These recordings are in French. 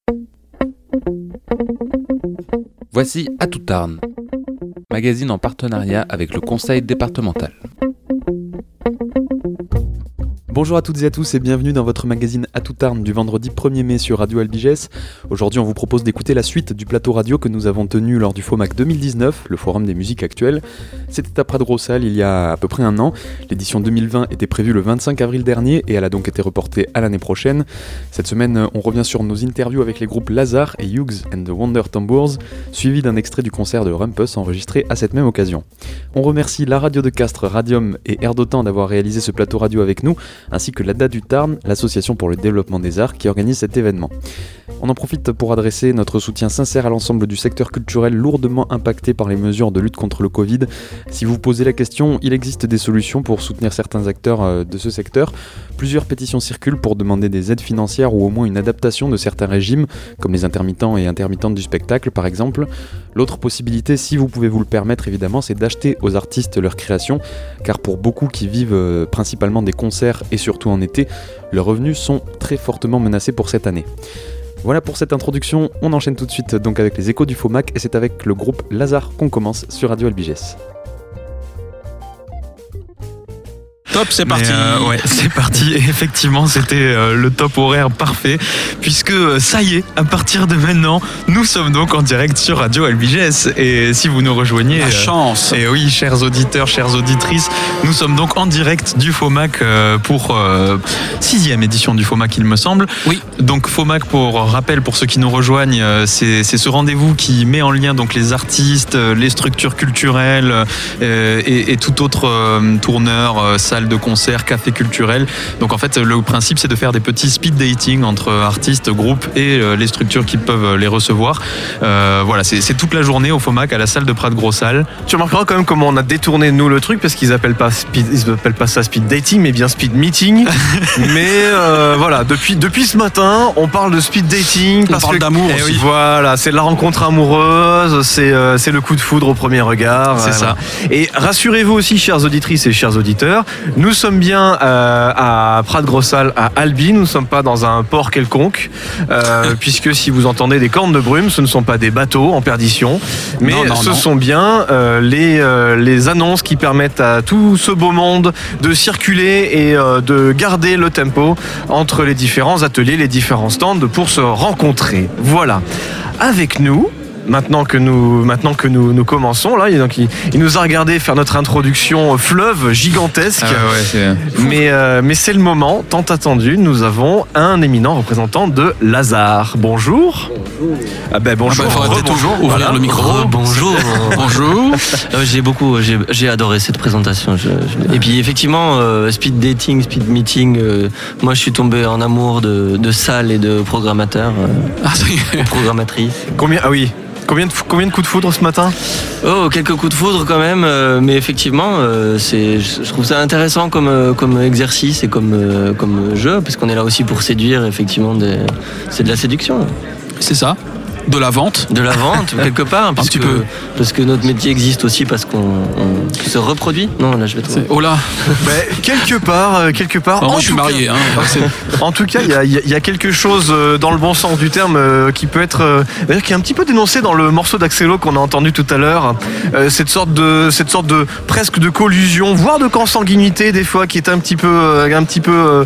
Voici À tout Tarn, magazine en partenariat avec le conseil départemental. Bonjour à toutes et à tous et bienvenue dans votre magazine À tout Tarn du vendredi 1er mai sur Radio Albigès. Aujourd'hui on vous propose d'écouter la suite du plateau radio que nous avons tenu lors du FOMAC 2019, le forum des musiques actuelles. C'était à Prat-de-Grossal il y a à peu près un an. L'édition 2020 était prévue le 25 avril dernier et elle a donc été reportée à l'année prochaine. Cette semaine on revient sur nos interviews avec les groupes Lazare et Hughes and the Wonder Tambours, suivi d'un extrait du concert de Rumpus enregistré à cette même occasion. On remercie la radio de Castres, Radium et Air d'Otan d'avoir réalisé ce plateau radio avec nous, ainsi que l'ADA du Tarn, l'association pour le développement des arts qui organise cet événement. On en profite pour adresser notre soutien sincère à l'ensemble du secteur culturel lourdement impacté par les mesures de lutte contre le Covid. Si vous vous posez la question, il existe des solutions pour soutenir certains acteurs de ce secteur. Plusieurs pétitions circulent pour demander des aides financières ou au moins une adaptation de certains régimes, comme les intermittents et intermittentes du spectacle par exemple. L'autre possibilité, si vous pouvez vous le permettre évidemment, c'est d'acheter aux artistes leurs créations, car pour beaucoup qui vivent principalement des concerts et surtout en été, leurs revenus sont très fortement menacés pour cette année. Voilà pour cette introduction, on enchaîne tout de suite donc avec les échos du FOMAC et c'est avec le groupe Lazare qu'on commence sur Radio Albigès. Top, c'est parti. Ouais, c'est parti. Et effectivement, c'était le top horaire parfait, puisque ça y est, à partir de maintenant, nous sommes donc en direct sur Radio Albigès. Et si vous nous rejoignez, la chance. Et oui, chers auditeurs, chères auditrices, nous sommes donc en direct du FOMAC pour 6e édition du FOMAC, il me semble. Oui. Donc FOMAC, pour rappel, pour ceux qui nous rejoignent, c'est ce rendez-vous qui met en lien donc les artistes, les structures culturelles et tout autre tourneur, salle de concert, café culturel. Donc en fait le principe c'est de faire des petits speed dating entre artistes, groupes et les structures qui peuvent les recevoir. Voilà, c'est toute la journée au FOMAC à la salle de Prat-de-Grossal. Tu remarqueras quand même comment on a détourné nous le truc parce qu'ils appellent pas ça speed dating mais bien speed meeting. Mais voilà, depuis ce matin on parle de speed dating parce parle d'amour aussi. Oui. Voilà, c'est la rencontre amoureuse, c'est le coup de foudre au premier regard. C'est ça. Et rassurez-vous aussi, chères auditrices et chers auditeurs, nous sommes bien à Prat-de-Grossal, à Albi, nous ne sommes pas dans un port quelconque, puisque si vous entendez des cornes de brume, ce ne sont pas des bateaux en perdition, mais ce sont bien les annonces qui permettent à tout ce beau monde de circuler et de garder le tempo entre les différents ateliers, les différents stands pour se rencontrer. Voilà. Avec nous, Maintenant que nous commençons, là, donc il nous a regardé faire notre introduction fleuve gigantesque. Mais c'est le moment tant attendu. Nous avons un éminent représentant de Lazare. Bonjour. Bonjour. Il faudrait peut-être ouvrir le micro. Bonjour. Bonjour. J'ai adoré cette présentation. Et puis effectivement, speed dating, speed meeting. Moi, je suis tombé en amour de salles et de programmateurs, programmatrices. Combien de coups de foudre ce matin ? Oh, quelques coups de foudre quand même, mais effectivement, je trouve ça intéressant comme exercice et comme jeu, parce qu'on est là aussi pour séduire, effectivement, c'est de la séduction. C'est ça. De la vente, quelque part, parce que notre métier existe aussi parce qu'on se reproduit. Non, là je vais trouver. Oh là. Quelque part. Moi je suis marié. En tout cas, il y a quelque chose dans le bon sens du terme qui peut être, qui est un petit peu dénoncé dans le morceau d'Axelo qu'on a entendu tout à l'heure. Cette sorte de presque de collusion, voire de consanguinité des fois, qui est un petit peu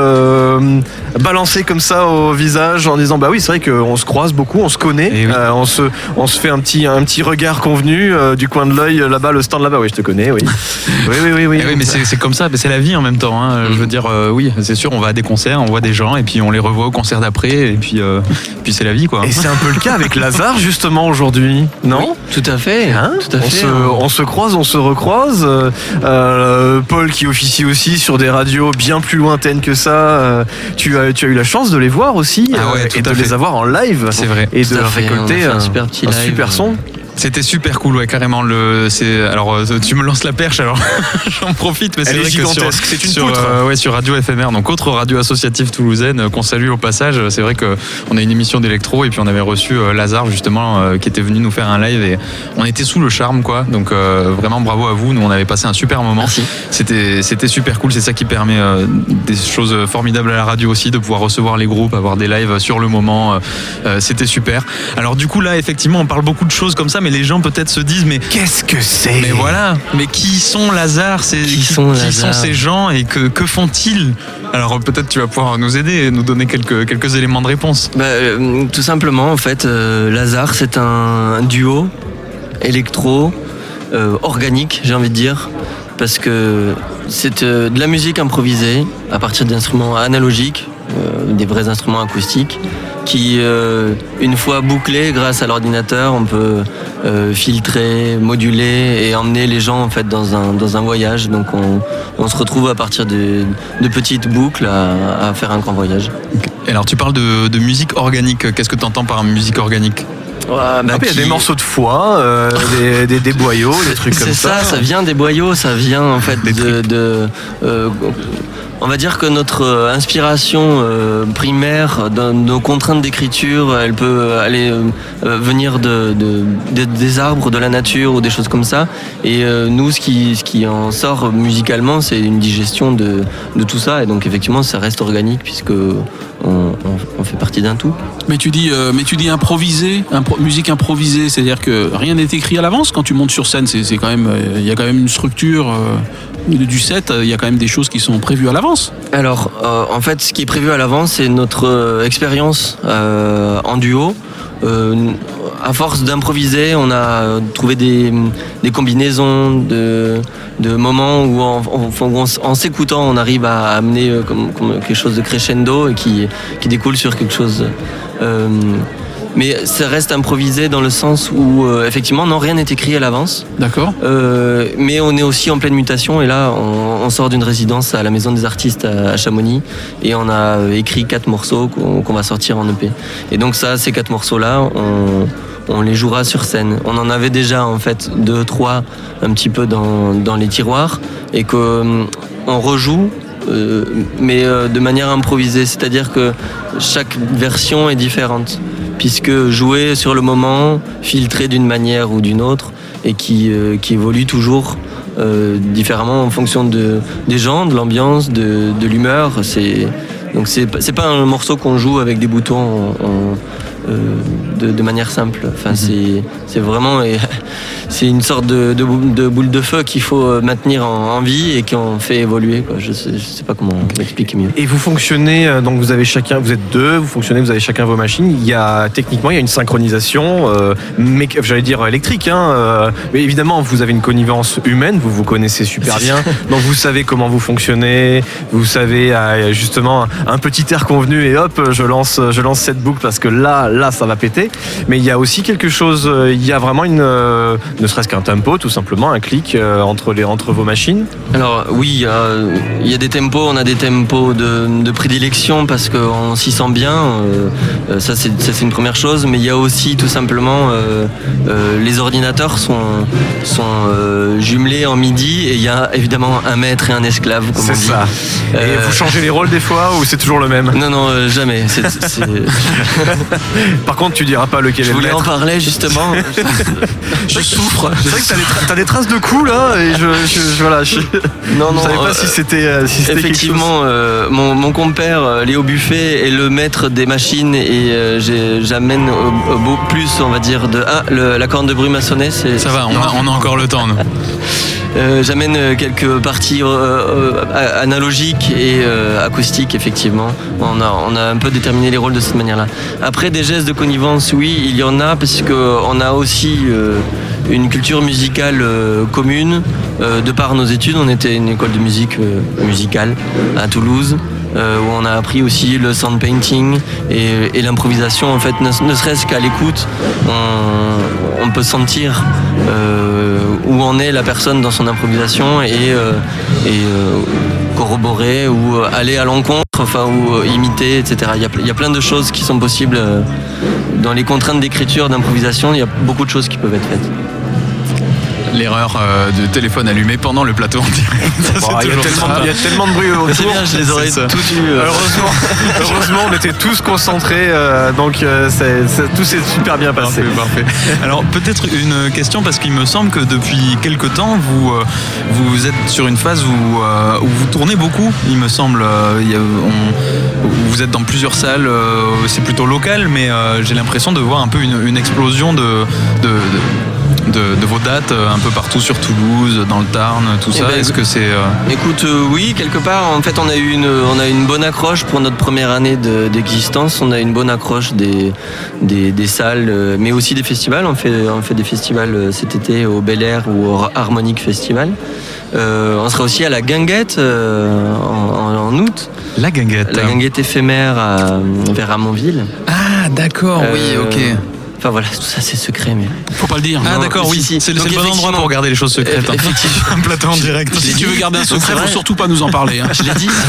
balancé comme ça au visage en disant oui, c'est vrai qu'on se croise beaucoup, on se connaît, oui. On se fait un petit regard convenu du coin de l'œil là-bas, le stand là-bas. Oui, je te connais, oui. Oui, mais c'est comme ça, mais c'est la vie en même temps. Hein. Je veux dire, oui, c'est sûr, on va à des concerts, on voit des gens et puis on les revoit au concert d'après et puis c'est la vie, quoi. Et c'est un peu le cas avec Lazare justement aujourd'hui, non ? Oui, tout à fait. On se croise, on se recroise. Paul qui officie aussi sur des radios bien plus lointaines que ça. Tu as eu la chance de les voir aussi et de les avoir en live. C'est vrai. Et de récolter un super petit live, super son. C'était super cool, ouais, carrément. Alors, tu me lances la perche, alors j'en profite, mais c'est vrai que c'est une poutre. sur Radio FMR, donc autre radio associative toulousaine qu'on salue au passage. C'est vrai qu'on a une émission d'électro et puis on avait reçu Lazare justement qui était venu nous faire un live et on était sous le charme, quoi. Donc vraiment bravo à vous. Nous on avait passé un super moment. Merci. C'était super cool. C'est ça qui permet des choses formidables à la radio aussi, de pouvoir recevoir les groupes, avoir des lives sur le moment. C'était super. Alors du coup là effectivement on parle beaucoup de choses comme ça, mais les gens peut-être se disent mais qu'est-ce que c'est ? Mais voilà, mais qui sont Lazare ? Qui sont ces gens et que font-ils ? Alors peut-être tu vas pouvoir nous aider et nous donner quelques éléments de réponse. Tout simplement en fait, Lazare c'est un duo électro organique, j'ai envie de dire, parce que c'est de la musique improvisée à partir d'instruments analogiques, des vrais instruments acoustiques, qui, une fois bouclés grâce à l'ordinateur, on peut filtrer, moduler et emmener les gens en fait dans un voyage. Donc on se retrouve à partir de petites boucles à faire un grand voyage. Et alors tu parles de musique organique. Qu'est-ce que tu entends par musique organique ? Il y a des morceaux de foie, des boyaux, des trucs comme ça. C'est ça vient des boyaux, ça vient en fait on va dire que notre inspiration primaire, nos contraintes d'écriture, elle peut aller venir des arbres, de la nature ou des choses comme ça. Et nous, ce qui en sort musicalement, c'est une digestion de tout ça. Et donc effectivement, ça reste organique puisque on fait partie d'un tout. Mais tu dis improvisé, musique improvisée, c'est-à-dire que rien n'est écrit à l'avance quand tu montes sur scène. C'est quand même, il y a quand même une structure du set. Il y a quand même des choses qui sont prévues à l'avance. Alors, en fait, ce qui est prévu à l'avance, c'est notre expérience en duo. À force d'improviser, on a trouvé des combinaisons de moments où en s'écoutant, on arrive à amener comme quelque chose de crescendo et qui découle sur quelque chose. Mais ça reste improvisé dans le sens où, effectivement, non, rien n'est écrit à l'avance. D'accord. Mais on est aussi en pleine mutation. Et là, on sort d'une résidence à la Maison des Artistes à Chamonix. Et on a écrit 4 morceaux qu'on va sortir en EP. Et donc ces 4 morceaux-là, on les jouera sur scène. On en avait déjà, en fait, 2, 3 un petit peu dans les tiroirs. Et qu'on rejoue. Mais de manière improvisée, c'est-à-dire que chaque version est différente, puisque joué sur le moment, filtré d'une manière ou d'une autre, et qui évolue toujours différemment en fonction des gens, de l'ambiance, de l'humeur. Donc c'est pas un morceau qu'on joue avec des boutons de manière simple. Enfin, c'est vraiment c'est une sorte de boule de feu qu'il faut maintenir en vie et qu'on fait évoluer, quoi. Je sais pas comment l'expliquer mieux. Et vous fonctionnez, donc vous êtes 2, vous avez chacun vos machines. Techniquement il y a une synchronisation, j'allais dire électrique, mais évidemment vous avez une connivence humaine, vous vous connaissez super bien, donc vous savez comment vous fonctionnez, vous savez justement un petit air convenu et hop, je lance cette boucle parce que là ça va péter. Mais il y a aussi quelque chose, il y a vraiment ne serait-ce qu'un tempo, tout simplement, un clic entre vos machines. Alors oui, il y a des tempos, on a des tempos de prédilection parce qu'on s'y sent bien, ça c'est une première chose, mais il y a aussi tout simplement les ordinateurs sont jumelés en MIDI et il y a évidemment un maître et un esclave, comme on dit. C'est ça. Et vous changez les rôles des fois ou c'est toujours le même ? Non, jamais. Par contre, tu diras pas lequel est le maître. Je voulais en parler justement. Je souffre. C'est vrai que t'as des traces de coups là et je savais pas si c'était effectivement mon compère Léo Buffet est le maître des machines et j'amène au plus, on va dire, la corne de brume a sonné. Ça va, on a encore le temps. J'amène quelques parties analogiques et acoustiques, effectivement. On a un peu déterminé les rôles de cette manière-là. Après, des gestes de connivence, oui, il y en a, parce qu'on a aussi une culture musicale commune. De par nos études, on était une école de musique musicale à Toulouse, où on a appris aussi le sound painting et l'improvisation. En fait, ne serait-ce qu'à l'écoute, on peut sentir où en est la personne dans son improvisation et corroborer ou aller à l'encontre, ou imiter, etc. Il y a plein de choses qui sont possibles dans les contraintes d'écriture, d'improvisation. Il y a beaucoup de choses qui peuvent être faites. L'erreur de téléphone allumé pendant le plateau en direct. Il y a tellement de bruit autour. C'est bien, je les aurais tous eu. Heureusement, on était tous concentrés, donc tout s'est super bien passé. Parfait. Alors peut-être une question, parce qu'il me semble que depuis quelque temps, vous êtes sur une phase où vous tournez beaucoup. Il me semble, vous êtes dans plusieurs salles. C'est plutôt local, mais j'ai l'impression de voir un peu une explosion de vos dates un peu partout sur Toulouse, dans le Tarn, tout ça. Est-ce que c'est... Écoute, oui, quelque part. En fait, on a eu une bonne accroche pour notre première année d'existence. On a une bonne accroche des salles, mais aussi des festivals. On fait des festivals cet été au Bel Air ou au Harmonic Festival. On sera aussi à la Guinguette en août. La Guinguette. La Guinguette éphémère vers Ramonville. Ah, d'accord, oui, ok. Enfin voilà, tout ça c'est secret, mais... Faut pas le dire. Ah d'accord, oui, c'est le bon endroit pour garder les choses secrètes. Effectivement. Un plateau en direct. Si tu veux garder un secret, faut surtout pas nous en parler. Je l'ai dit.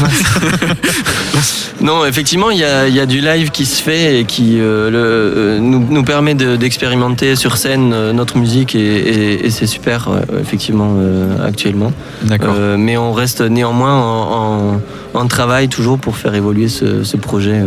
Non, effectivement, il y a du live qui se fait et qui nous permet d'expérimenter sur scène notre musique et c'est super, effectivement, actuellement. D'accord. Mais on reste néanmoins en travail toujours pour faire évoluer ce projet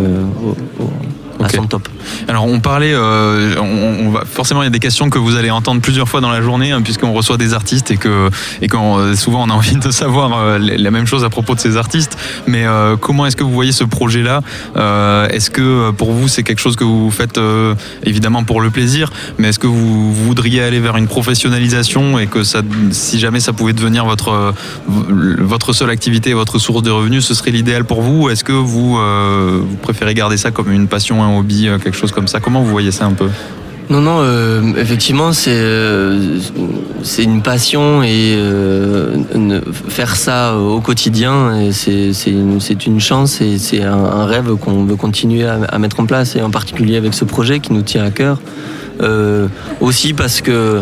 à son top. Alors on parlait, forcément il y a des questions que vous allez entendre plusieurs fois dans la journée, hein, puisqu'on reçoit des artistes et que souvent on a envie de savoir la même chose à propos de ces artistes. Mais comment est-ce que vous voyez ce projet-là ? Est-ce que pour vous c'est quelque chose que vous faites évidemment pour le plaisir, mais est-ce que vous voudriez aller vers une professionnalisation et que ça, si jamais ça pouvait devenir votre seule activité, votre source de revenus, ce serait l'idéal pour vous ? Ou est-ce que vous préférez garder ça comme une passion, un hobby, quelque chose comme ça? Comment vous voyez ça un peu? Non, effectivement, c'est une passion et faire ça au quotidien, c'est une chance et c'est un rêve qu'on veut continuer à mettre en place, et en particulier avec ce projet qui nous tient à cœur. Aussi parce que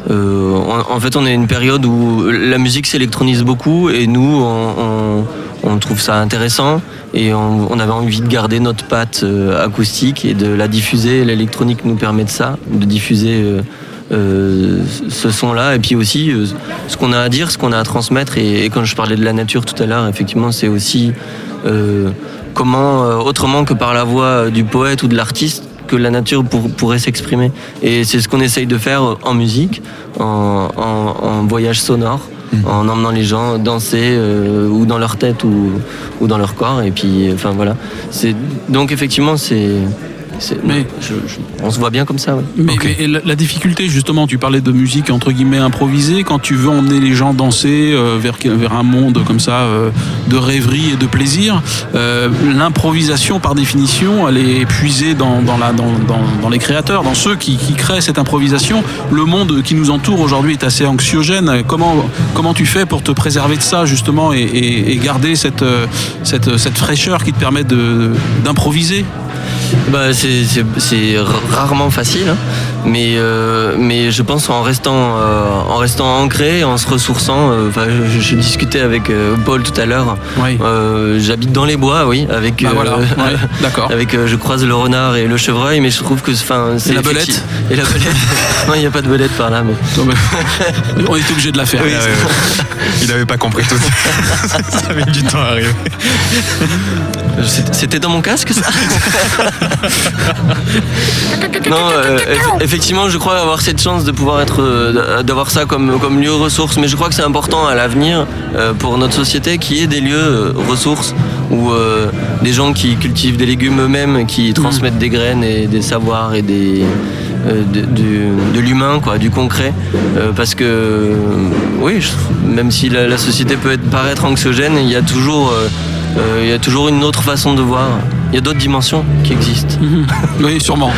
en fait, on est à une période où la musique s'électronise beaucoup et nous, on trouve ça intéressant et on avait envie de garder notre patte acoustique et de la diffuser. L'électronique nous permet de ça, de diffuser ce son-là, et puis aussi ce qu'on a à dire, ce qu'on a à transmettre. Et quand je parlais de la nature tout à l'heure, effectivement, c'est aussi comment, autrement que par la voix du poète ou de l'artiste, que la nature pourrait s'exprimer. Et c'est ce qu'on essaye de faire en musique, en voyage sonore, en emmenant les gens danser ou dans leur tête ou dans leur corps. Et puis, enfin voilà. Donc effectivement, on se voit bien comme ça. Ouais. Mais la difficulté, justement, tu parlais de musique entre guillemets improvisée, quand tu veux emmener les gens danser vers un monde comme ça de rêverie et de plaisir, l'improvisation par définition, elle est puisée dans les créateurs, dans ceux qui créent cette improvisation. Le monde qui nous entoure aujourd'hui est assez anxiogène. Comment tu fais pour te préserver de ça, justement, et garder cette fraîcheur qui te permet d'improviser? C'est rarement facile, hein, mais je pense en restant ancré, en se ressourçant. Je discutais avec Paul tout à l'heure. Oui. J'habite dans les bois, oui, avec d'accord. Avec je croise le renard et le chevreuil, mais je trouve que c'est la belette. Et la belette. Non, il n'y a pas de belette par là, mais on est obligé de la faire. Oui, il n'avait pas compris tout. Ça avait du temps à arriver. C'était dans mon casque, ça? Non, effectivement, je crois avoir cette chance de pouvoir d'avoir ça comme lieu ressource, mais je crois que c'est important à l'avenir pour notre société qu'il y ait des lieux ressources où des gens qui cultivent des légumes eux-mêmes, qui transmettent des graines et des savoirs et de l'humain, quoi, du concret, parce que oui, même si la société peut paraître anxiogène, il y a toujours une autre façon de voir. Il y a d'autres dimensions qui existent. Oui, sûrement.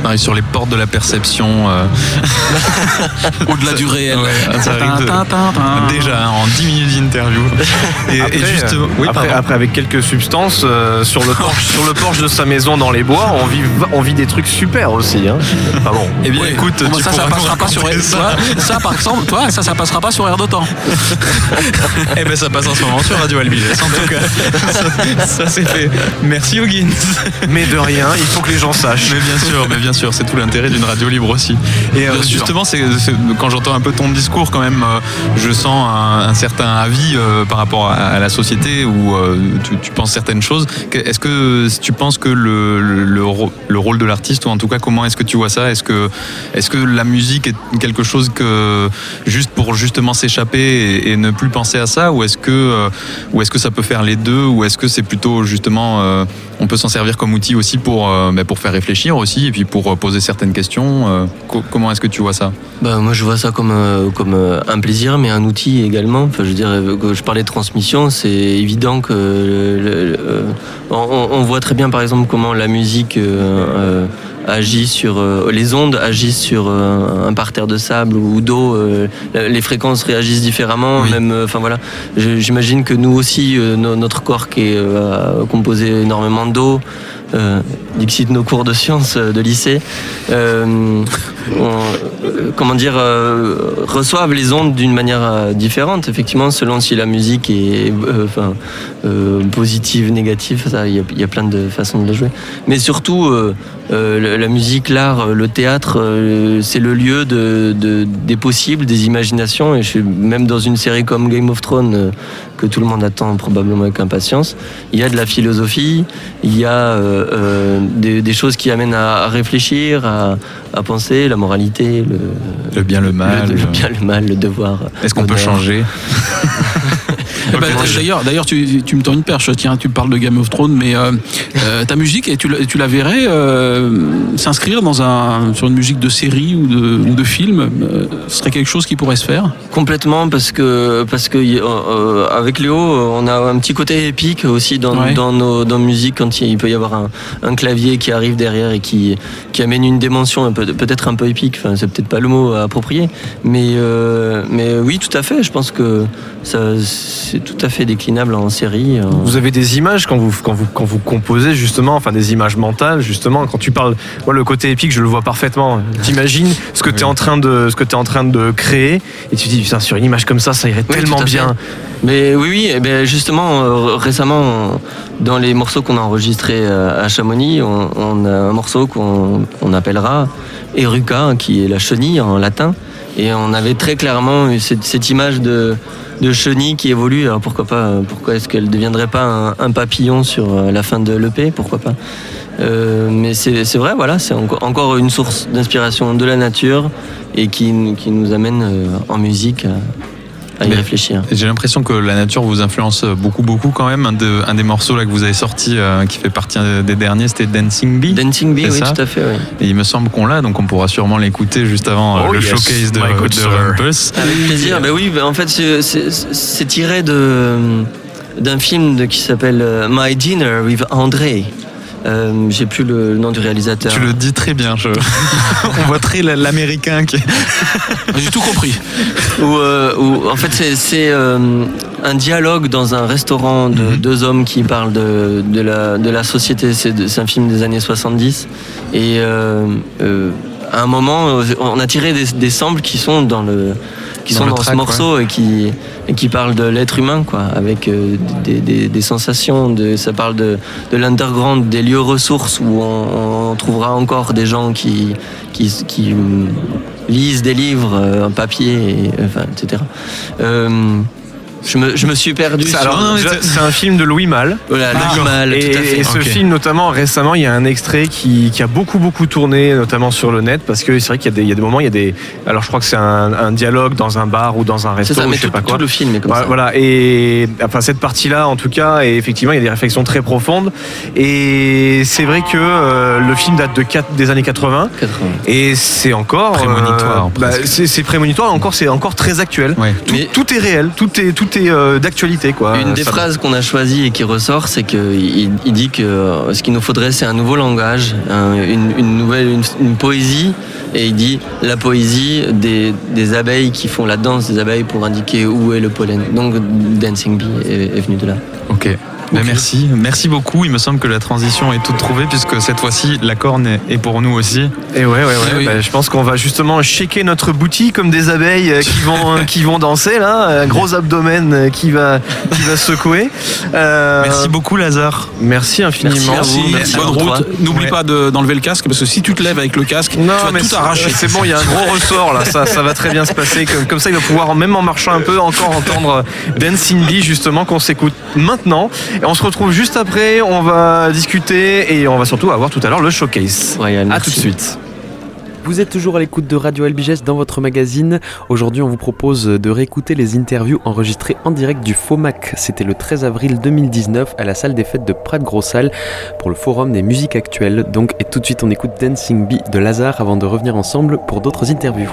On arrive sur les portes de la perception. Au-delà du réel. Ouais, ça arrive déjà en 10 minutes d'interview. Et justement, après, avec quelques substances, sur le porche de sa maison dans les bois, on vit des trucs super aussi. Hein. Ah bon. Eh bien, écoute, ça passera pas sur ça, par exemple, toi, ça passera pas sur Air d'Otan. Eh ben, ça passe en ce moment sur Radio Albiges. En tout cas, ça c'est fait. Merci Huggins. Mais de rien, il faut que les gens sachent. Mais bien sûr, c'est tout l'intérêt d'une radio libre aussi. Et justement, c'est quand j'entends un peu ton discours, quand même, je sens un certain avis par rapport à la société où tu penses certaines choses. Est-ce que tu penses que le rôle de l'artiste, ou en tout cas, comment est-ce que tu vois ça ? Est-ce que la musique est quelque chose que juste pour justement s'échapper et ne plus penser à ça, ou est-ce que ça peut faire les deux, ou est-ce que c'est plutôt justement on peut s'en servir comme outil aussi pour faire réfléchir aussi, et puis pour poser certaines questions. Comment est-ce que tu vois ça ? Moi je vois ça comme un plaisir, mais un outil également. Enfin, je veux dire, quand je parlais de transmission, c'est évident que on voit très bien par exemple comment la musique agit sur les ondes agissent sur un parterre de sable ou d'eau, les fréquences réagissent différemment, oui. Même enfin voilà, j'imagine que nous aussi notre corps qui est composé énormément d'eau, dixit nos cours de sciences de lycée, reçoivent les ondes d'une manière différente, effectivement, selon si la musique est positive, négative, il y a plein de façons de la jouer. Mais surtout, la musique, l'art, le théâtre, c'est le lieu des possibles, des imaginations. Et je suis même dans une série comme Game of Thrones, que tout le monde attend probablement avec impatience. Il y a de la philosophie, il y a des choses qui amènent à réfléchir, à penser, la moralité, le bien, le mal. Le bien, le mal, le devoir. Est-ce qu'on peut changer ? D'ailleurs, tu me tends une perche. Tiens, tu parles de Game of Thrones, mais ta musique, et tu la verrais s'inscrire sur une musique de série ou de film, ce serait quelque chose qui pourrait se faire ? Complètement, parce que avec Léo, on a un petit côté épique aussi dans nos musiques, quand il peut y avoir un clavier qui arrive derrière et qui amène une dimension peut-être un peu épique. Enfin, c'est peut-être pas le mot approprié, mais oui, tout à fait. Je pense que c'est tout à fait déclinable en série. Vous avez des images quand vous composez, justement, enfin des images mentales, justement, quand tu parles, moi le côté épique, je le vois parfaitement. T'imagines ce que t'es en train de créer, et tu te dis putain, sur une image comme ça irait tellement bien. Mais oui, et bien justement, récemment, dans les morceaux qu'on a enregistrés à Chamonix, on a un morceau qu'on appellera Eruca, qui est la chenille en latin, et on avait très clairement cette image de chenille qui évolue. Alors pourquoi est-ce qu'elle ne deviendrait pas un papillon sur la fin de l'EP, pourquoi pas. Mais c'est vrai, voilà, c'est encore une source d'inspiration de la nature et qui nous amène en musique à y réfléchir. J'ai l'impression que la nature vous influence beaucoup quand même. Un des morceaux là que vous avez sorti qui fait partie des derniers, c'était Dancing Bee. Dancing Bee, oui, tout à fait. Oui. Et il me semble qu'on l'a, donc on pourra sûrement l'écouter juste avant showcase de Rumpus. Avec plaisir. Oui, en fait, c'est tiré d'un film qui s'appelle My Dinner with André. J'ai plus le nom du réalisateur. Tu le dis très bien. On voit très l'américain qui. J'ai tout compris. Où en fait c'est un dialogue dans un restaurant de deux hommes qui parlent de la société. C'est un film des années 70 et à un moment on a tiré des samples qui sont dans ce morceau, ouais. et qui parle de l'être humain, quoi, avec des sensations. Ça parle de l'underground, des lieux ressources où on trouvera encore des gens qui lisent des livres en papier, etc. Je me suis perdu. C'est un film de Louis Malle. Voilà, Louis Malle, tout à fait. Et ce film, notamment récemment, il y a un extrait qui a beaucoup tourné, notamment sur le net, parce que c'est vrai qu'il y a des moments, alors je crois que c'est un dialogue dans un bar ou dans un resto, c'est ça, je sais pas quoi. Tout le film est comme ça. Voilà, et enfin cette partie-là, en tout cas, et effectivement, il y a des réflexions très profondes. Et c'est vrai que le film date des années 80. Et c'est encore prémonitoire. C'est prémonitoire. C'est encore très actuel. Ouais. Tout est réel. Tout est tout est d'actualité, quoi. Une des phrases qu'on a choisies et qui ressort, c'est qu'il dit que ce qu'il nous faudrait, c'est un nouveau langage, une poésie. Et il dit la poésie des abeilles qui font la danse des abeilles pour indiquer où est le pollen. Donc Dancing Bee est venu de là. Ok. Ben merci beaucoup. Il me semble que la transition est toute trouvée puisque cette fois-ci la corne est pour nous aussi. Et ouais. Ben, je pense qu'on va justement shaker notre boutique comme des abeilles qui vont danser là, un gros abdomen qui va secouer. Merci beaucoup Lazare. Merci infiniment. Merci. Bonne route. N'oublie pas d'enlever le casque parce que si tu te lèves avec le casque, tu vas tout arracher. C'est bon, il y a un gros ressort là, ça va très bien se passer. Comme ça, il va pouvoir même en marchant un peu encore entendre Dancing Bee justement qu'on s'écoute maintenant. Et on se retrouve juste après, on va discuter et on va surtout avoir tout à l'heure le showcase. À tout de suite. Vous êtes toujours à l'écoute de Radio Albiges dans votre magazine. Aujourd'hui, on vous propose de réécouter les interviews enregistrées en direct du FOMAC. C'était le 13 avril 2019 à la salle des fêtes de Prat-Grossal pour le Forum des musiques actuelles. Donc, et tout de suite, on écoute Dancing Bee de Lazare avant de revenir ensemble pour d'autres interviews.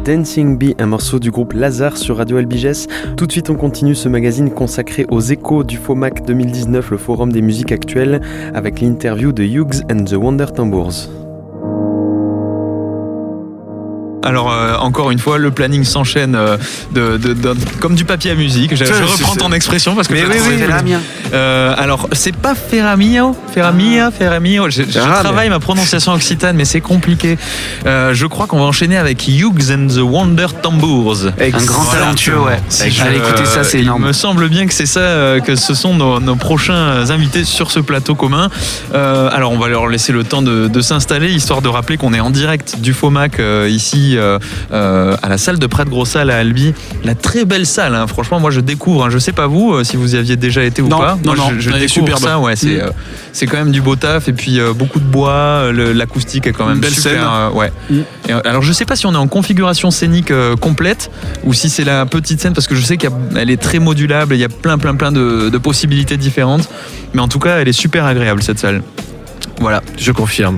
Dancing Bee, un morceau du groupe Lazare sur Radio Albiges. Tout de suite, on continue ce magazine consacré aux échos du FOMAC 2019, le Forum des musiques actuelles, avec l'interview de Hughes and the Wonder Tambours. Alors encore une fois, le planning s'enchaîne comme du papier à musique. Je reprends ton expression parce que alors c'est pas Ferramio. Je travaille ma prononciation occitane, mais c'est compliqué. Je crois qu'on va enchaîner avec Hughes and the Wonder Tambours. Un grand talentueux, ouais. Allez écoutez ça, c'est énorme. Il me semble bien que c'est ça, que ce sont nos prochains invités sur ce plateau commun. Alors on va leur laisser le temps de s'installer, histoire de rappeler qu'on est en direct du FOMAC ici. À la salle de Prat-Gros-Salle à Albi, la très belle salle, hein. Franchement moi je découvre, hein. Je sais pas vous si vous y aviez déjà été ou pas. Non, je découvre ça, ouais, c'est quand même du beau taf et puis beaucoup de bois, l'acoustique est quand même belle super, ouais. Et, alors je sais pas si on est en configuration scénique complète ou si c'est la petite scène, parce que je sais qu'elle est très modulable et il y a plein de possibilités différentes, mais en tout cas elle est super agréable cette salle. Voilà, je confirme.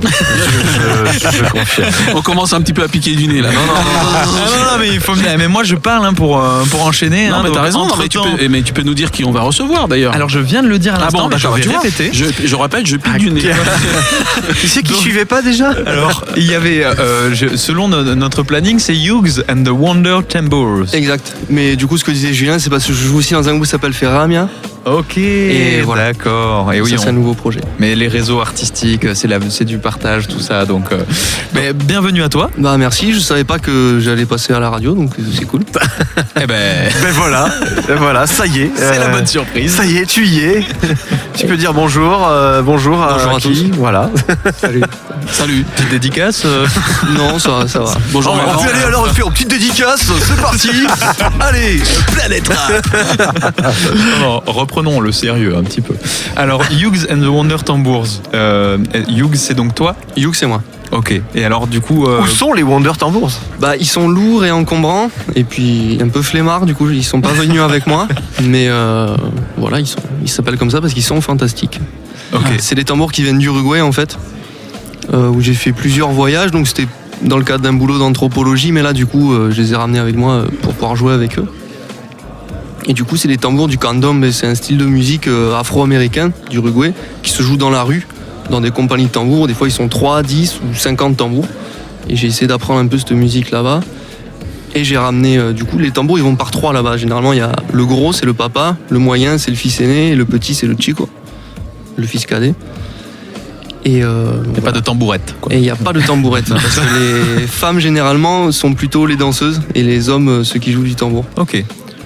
je confirme. On commence un petit peu à piquer du nez là. Non, mais il faut. Mais moi je parle pour enchaîner. Non, mais t'as raison. Mais tu peux nous dire qui on va recevoir d'ailleurs. Alors je viens de le dire à l'instant. Ah bon, d'accord. Je vais répéter. Je répète, je pique du nez. Tu sais qui suivait pas déjà? Alors il y avait, selon notre planning, c'est Hughes and the Wonder Tambours. Exact. Mais du coup, ce que disait Julien, c'est parce que je joue aussi dans un groupe qui s'appelle Ferramia. Ok, et voilà. D'accord. Et oui, c'est un nouveau projet. Mais les réseaux artistiques, c'est du partage, tout ça. Donc, mais bienvenue à toi. Bah merci. Je savais pas que j'allais passer à la radio, donc c'est cool. Eh ben voilà, ça y est. C'est la bonne surprise. Ça y est, tu y es. Tu peux dire bonjour à tous. Voilà. Salut. Petite dédicace. Non, ça va. Bonjour. On peut aller alors faire une petite dédicace. C'est parti. Allez, Planète Rap. Alors, reprenons le sérieux un petit peu. Alors, Hughes and the Wonder Tambours. Hughes, c'est donc toi? Hughes, c'est moi. Ok. Et alors, du coup, où sont les Wonder Tambours? Bah, ils sont lourds et encombrants, et puis un peu flemmards. Du coup, ils sont pas venus avec moi, mais voilà, ils s'appellent comme ça parce qu'ils sont fantastiques. Ok. C'est des tambours qui viennent d'Uruguay en fait, où j'ai fait plusieurs voyages. Donc c'était dans le cadre d'un boulot d'anthropologie, mais là, du coup, je les ai ramenés avec moi pour pouvoir jouer avec eux. Et du coup, c'est des tambours du candombe, c'est un style de musique afro-américain d'Uruguay qui se joue dans la rue, dans des compagnies de tambours. Des fois, ils sont 3, 10 ou 50 tambours. Et j'ai essayé d'apprendre un peu cette musique là-bas. Et j'ai ramené, du coup, les tambours, ils vont par 3 là-bas. Généralement, il y a le gros, c'est le papa, le moyen, c'est le fils aîné, et le petit, c'est le chico, le fils cadet. Et il n'y a pas de tambourette, quoi. Et il n'y a pas de tambourette, parce que les femmes, généralement, sont plutôt les danseuses, et les hommes, ceux qui jouent du tambour. Ok.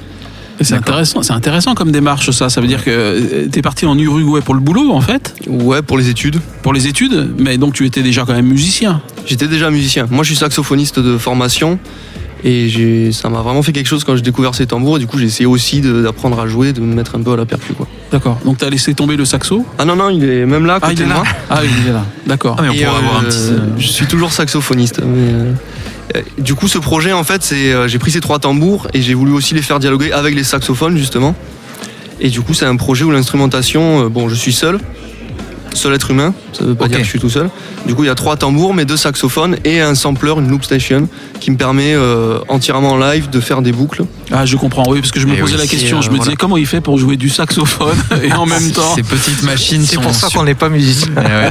C'est intéressant comme démarche ça. Ça veut dire que t'es parti en Uruguay pour le boulot en fait? Ouais, pour les études. Pour les études? Mais donc tu étais déjà quand même musicien? J'étais déjà musicien. Moi je suis saxophoniste de formation et ça m'a vraiment fait quelque chose quand j'ai découvert ces tambours. Et du coup j'ai essayé aussi d'apprendre à jouer, de me mettre un peu à la percu, quoi. D'accord. Donc t'as laissé tomber le saxo? Ah non, il est même là à côté de moi. Ah il est là. D'accord. Ah, mais on pourra avoir un petit... Je suis toujours saxophoniste. Du coup, ce projet, en fait, j'ai pris ces 3 tambours et j'ai voulu aussi les faire dialoguer avec les saxophones, justement. Et du coup, c'est un projet où l'instrumentation, je suis seul être humain, ça veut pas dire que je suis tout seul. Du coup, il y a 3 tambours, mais 2 saxophones et un sampler, une loop station, qui me permet entièrement en live de faire des boucles. Ah, je comprends, oui, parce que je me posais la question, je me disais comment il fait pour jouer du saxophone et en même temps... Ces petites machines c'est pour ça qu'on n'est pas musicien.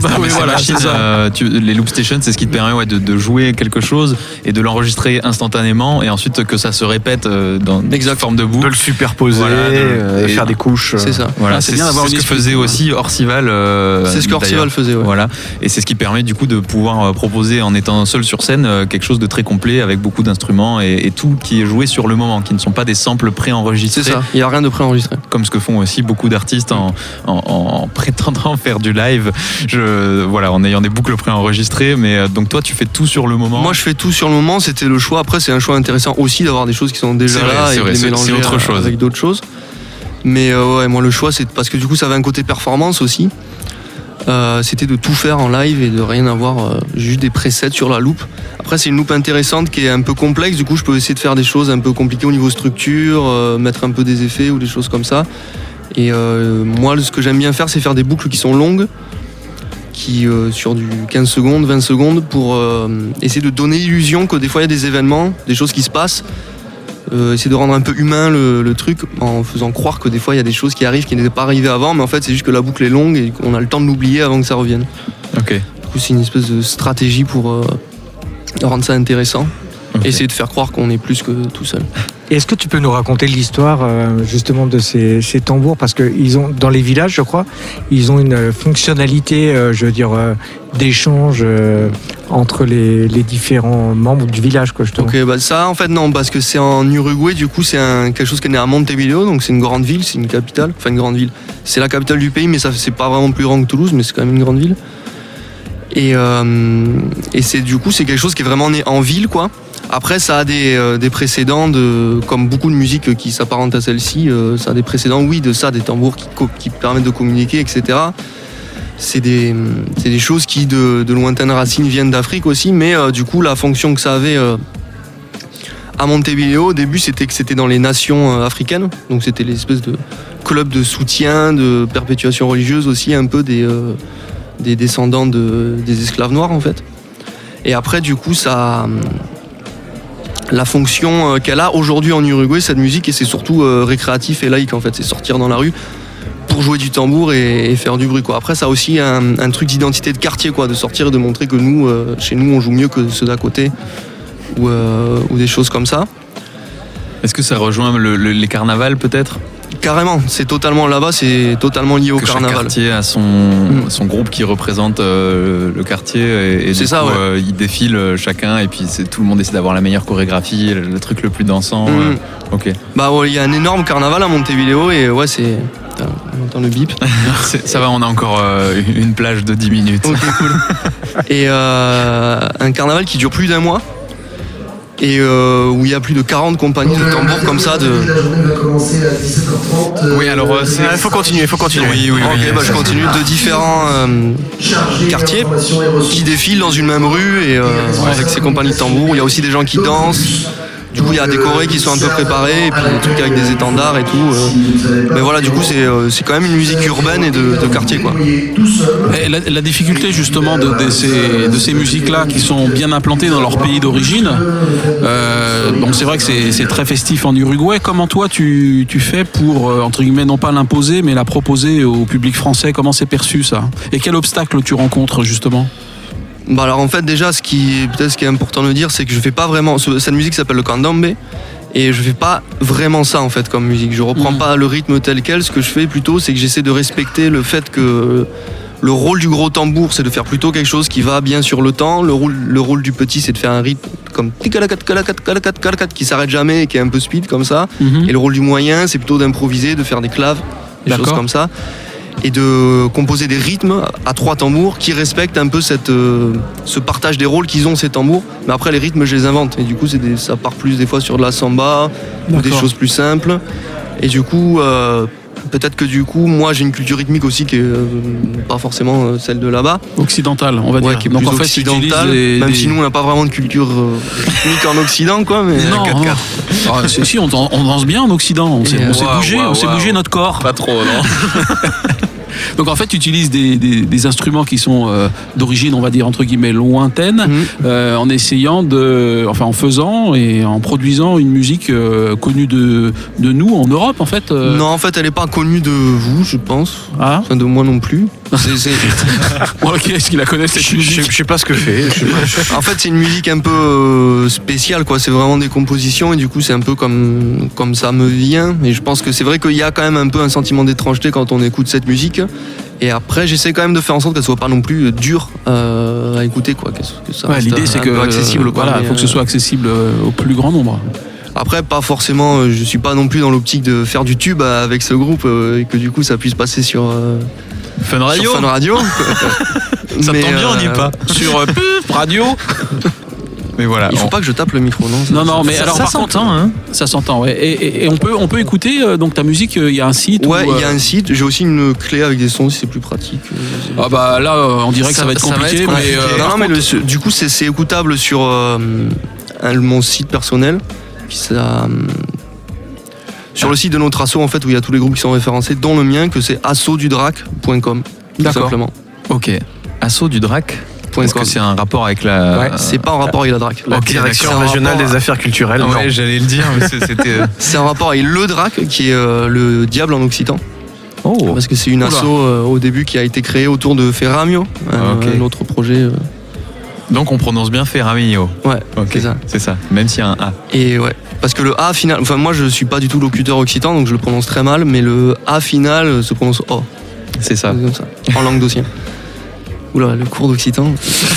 Les loop stations, c'est ce qui te permet de jouer quelque chose et de l'enregistrer instantanément et ensuite que ça se répète dans une forme de boucle. De le superposer, et faire des couches. C'est ça. Voilà, c'est bien d'avoir ce que faisait aussi Orcival. C'est ce qu'Orcival faisait, ouais. Voilà. Et c'est ce qui permet du coup de pouvoir proposer, en étant seul sur scène, quelque chose de très complet avec beaucoup d'instruments et tout qui est joué sur le moment, qui ne sont pas des samples préenregistrés. C'est ça, il n'y a rien de préenregistré. Comme ce que font aussi beaucoup d'artistes en prétendant faire du live, en ayant des boucles préenregistrées. Mais donc toi, tu fais tout sur le moment. Moi, je fais tout sur le moment, c'était le choix. Après, c'est un choix intéressant aussi d'avoir des choses qui sont déjà là et de les mélanger avec d'autres choses. Mais moi, le choix, c'est parce que du coup, ça avait un côté performance aussi. C'était de tout faire en live et de rien avoir, juste des presets sur la loupe. Après, c'est une loupe intéressante qui est un peu complexe, du coup je peux essayer de faire des choses un peu compliquées au niveau structure, mettre un peu des effets ou des choses comme ça. Et moi, ce que j'aime bien faire, c'est faire des boucles qui sont longues qui sur du 15 secondes, 20 secondes pour essayer de donner l'illusion que des fois il y a des événements, des choses qui se passent, essayer de rendre un peu humain le truc en faisant croire que des fois il y a des choses qui arrivent qui n'étaient pas arrivées avant, mais en fait c'est juste que la boucle est longue et qu'on a le temps de l'oublier avant que ça revienne. Ok. Du coup c'est une espèce de stratégie pour rendre ça intéressant. Okay. Essayer de faire croire qu'on est plus que tout seul. Est-ce que tu peux nous raconter l'histoire justement de ces tambours, parce que ils ont dans les villages, je crois, ils ont une fonctionnalité, d'échange entre les différents membres du village, quoi, justement. Ok, bah ça en fait non, parce que c'est en Uruguay, du coup c'est quelque chose qui est né à Montevideo, donc c'est une grande ville, c'est une capitale, enfin une grande ville. C'est la capitale du pays, mais ça c'est pas vraiment plus grand que Toulouse, mais c'est quand même une grande ville. Et c'est du coup c'est quelque chose qui est vraiment né en ville, quoi. Après, ça a des précédents, comme beaucoup de musique qui s'apparente à celle-ci, ça a des précédents, oui, de ça, des tambours qui permettent de communiquer, etc. C'est des choses qui, de lointaines racines, viennent d'Afrique aussi, mais du coup, la fonction que ça avait à Montevideo, au début, c'était que c'était dans les nations africaines, donc c'était l'espèce de club de soutien, de perpétuation religieuse aussi, un peu des descendants des esclaves noirs, en fait. Et après, du coup, ça... La fonction qu'elle a aujourd'hui en Uruguay, cette musique, et c'est surtout récréatif et laïque en fait, c'est sortir dans la rue pour jouer du tambour et faire du bruit, quoi. Après ça a aussi un truc d'identité de quartier, quoi, de sortir et de montrer que nous, chez nous, on joue mieux que ceux d'à côté ou des choses comme ça. Est-ce que ça rejoint les carnavals peut-être ? Carrément, c'est totalement là-bas, c'est totalement lié au carnaval. Chaque quartier a son groupe qui représente le quartier et c'est du ça, coup, ouais. ils défilent chacun et puis tout le monde essaie d'avoir la meilleure chorégraphie, le truc le plus dansant. Ok. Bah ouais, il y a un énorme carnaval à Montevideo et ouais, c'est... On entend le bip. Ça va, on a encore une plage de 10 minutes. Ok, cool. Et un carnaval qui dure plus d'1 mois. Et où il y a plus de 40 compagnies de tambours comme ça. La journée va commencer à 17h30. Oui, alors il faut continuer. Oui. Ok, je continue. De différents quartiers qui défilent dans une même rue et avec ces compagnies de tambours. Il y a aussi des gens qui dansent. Du coup, il y a des chorés qui sont un peu préparés et puis des trucs avec des étendards et tout. Mais voilà, du coup, c'est quand même une musique urbaine et de quartier, quoi. Et la difficulté justement de ces musiques-là qui sont bien implantées dans leur pays d'origine, bon, c'est vrai que c'est très festif en Uruguay. Comment toi tu fais pour, entre guillemets, non pas l'imposer, mais la proposer au public français? Comment c'est perçu ça? Et quel obstacle tu rencontres justement? Bah alors en fait déjà ce qui est important de dire, c'est que je fais pas vraiment cette musique s'appelle le candombe et je fais pas vraiment ça en fait comme musique. Je reprends pas le rythme tel quel. Ce que je fais plutôt, c'est que j'essaie de respecter le fait que le rôle du gros tambour, c'est de faire plutôt quelque chose qui va bien sur le temps. Le rôle du petit, c'est de faire un rythme comme qui s'arrête jamais et qui est un peu speed comme ça. Et le rôle du moyen, c'est plutôt d'improviser, de faire des claves, des choses comme ça. Et de composer des rythmes à 3 tambours qui respectent un peu ce partage des rôles qu'ils ont, ces tambours. Mais après, les rythmes, je les invente. Et du coup, ça part plus des fois sur de la samba ou des choses plus simples. Et du coup, peut-être que du coup, moi, j'ai une culture rythmique aussi qui est pas forcément celle de là-bas. Occidentale, on va dire. Qui est plus occidentale, même si nous, on n'a pas vraiment de culture rythmique en Occident, quoi. Mais non. Si, on danse bien en Occident. On s'est bougé notre corps. Pas trop, non. Donc en fait, tu utilises des instruments qui sont d'origine, on va dire entre guillemets lointaine, en essayant en faisant et en produisant une musique connue de nous en Europe en fait. Non, en fait, elle est pas connue de vous, je pense. Ah. Enfin, de moi non plus. Bon, qui est-ce qui la connaît cette musique? Je sais pas ce que fait. En fait, c'est une musique un peu spéciale, quoi. C'est vraiment des compositions et du coup, c'est un peu comme ça me vient. Et je pense que c'est vrai qu'il y a quand même un peu un sentiment d'étrangeté quand on écoute cette musique. Et après, j'essaie quand même de faire en sorte qu'elle soit pas non plus dure à écouter, quoi. Que ça reste l'idée, c'est que accessible, quoi. Voilà, il faut que ce soit accessible au plus grand nombre. Après, pas forcément. Je suis pas non plus dans l'optique de faire du tube avec ce groupe et que du coup, ça puisse passer sur Fun Radio. Sur Fun Radio. Ça tombe bien, on n'y est pas. Sur Radio. Mais voilà. Il faut pas que je tape le micro, non? Non, mais alors ça par s'entend, contre, hein. Ça s'entend, ouais. Et on peut écouter donc ta musique. Il y a un site. Ouais, il y a un site. J'ai aussi une clé avec des sons si c'est plus pratique. Ah bah là, on dirait que ça va être compliqué. Mais du coup, c'est écoutable sur mon site personnel. Sur le site de notre asso en fait où il y a tous les groupes qui sont référencés, dont le mien, que c'est assodudrac.com. D'accord. Simplement. Ok. Asso du DRAC. Est-ce que c'est un rapport avec la... Ouais, c'est pas en rapport avec la DRAC. La direction régionale des affaires culturelles. Ouais, j'allais le dire, mais c'était... C'est un rapport avec le DRAC, qui est le diable en occitan. Oh. Parce que c'est une asso au début qui a été créée autour de Ferramio, un autre projet. Donc on prononce bien Ferramio. Ouais, c'est ça, même s'il y a un A. Et ouais, parce que le A final, enfin moi je suis pas du tout locuteur occitan, donc je le prononce très mal, mais le A final se prononce O. C'est ça. Comme ça, en langue d'Ossien. Oula, le cours d'occitan.